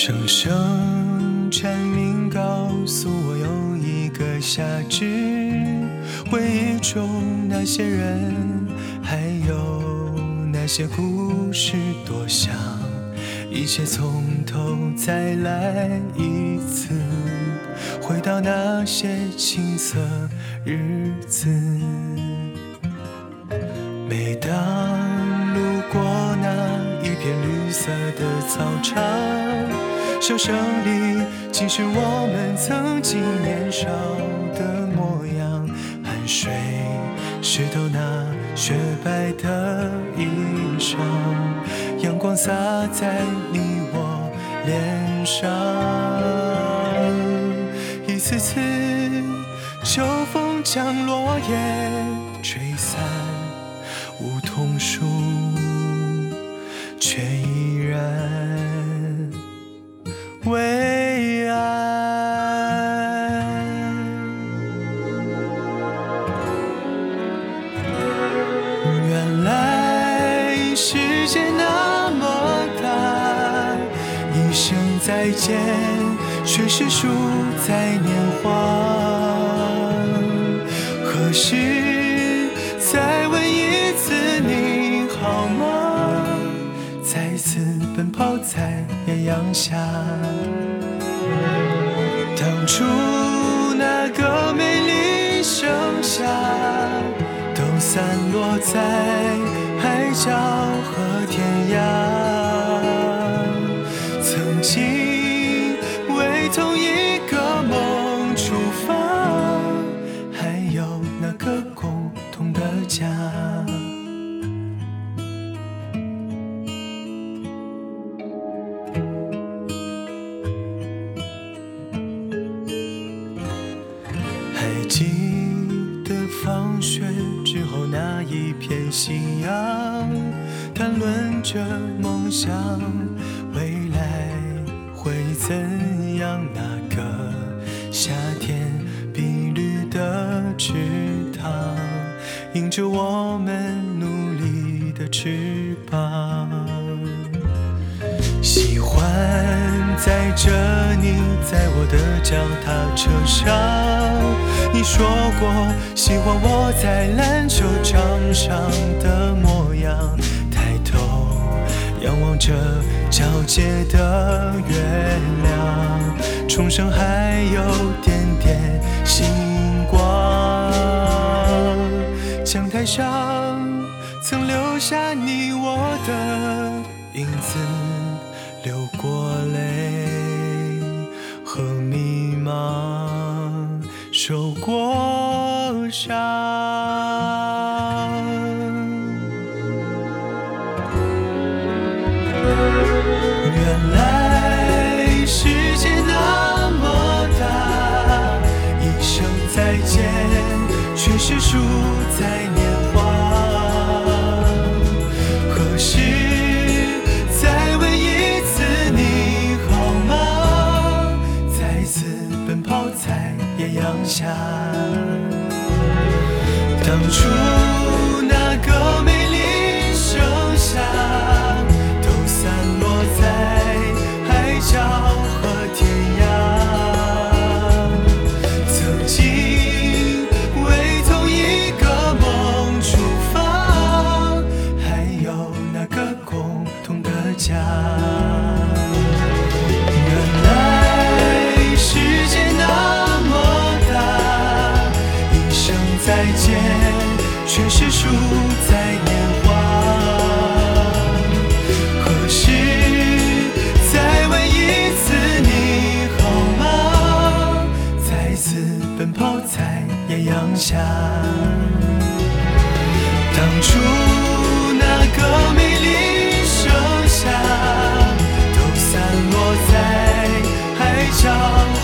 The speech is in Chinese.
声声蝉鸣告诉我，有一个夏至，回忆中那些人，还有那些故事，多想一切从头再来一次，回到那些青涩日子。每当路过那一片绿色的操场，笑声里竟是我们曾经年少的模样，汗水湿透那雪白的衣裳，阳光洒在你我脸上，一次次秋风将落叶吹散，梧桐树却依然微安。原来世界那么大，一声再见却是输在年华。何时再问一次你好吗？再次奔跑在艳阳下，当初那个美丽盛夏，都散落在海角和天涯。曾经为同一个梦出发，还有那个共同的家。还记得放学之后那一片夕阳，谈论着梦想，未来会怎样？那个夏天碧绿的池塘，映着我们努力的翅膀。喜欢载着你在我的脚踏车上，你说过喜欢我在篮球场上的模样，抬头仰望着皎洁的月亮，钟声还有点点星光。讲台上曾留下你我的影子，流过泪和迷茫，受过伤。原来世界那么大，一声再见却是输在年华。何时再问一次你好吗？再次奔跑在艳阳下，当初那个美丽盛夏，都散落在海角和天涯。曾经为同一个梦出发，还有那个共同的家。原来世界那么大，一声再见却是输在年华。何时再问一次你好吗？再次奔跑在艳阳下，当初那个美丽盛夏，都散落在海角